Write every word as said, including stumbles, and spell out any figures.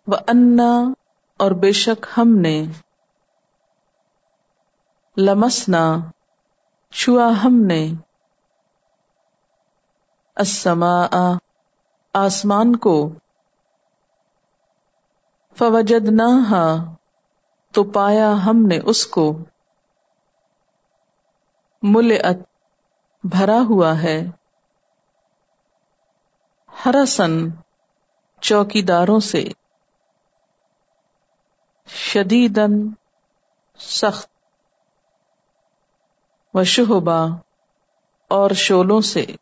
व अन्ना और बेशक हमने लमसना छुआ हमने अस्समाआ आसमान को फवजदनाहा तो पाया हमने उसको मुलिअत भरा हुआ है हरसन चौकीदारों से शदीदन सख्त व शुहबा और शोलों से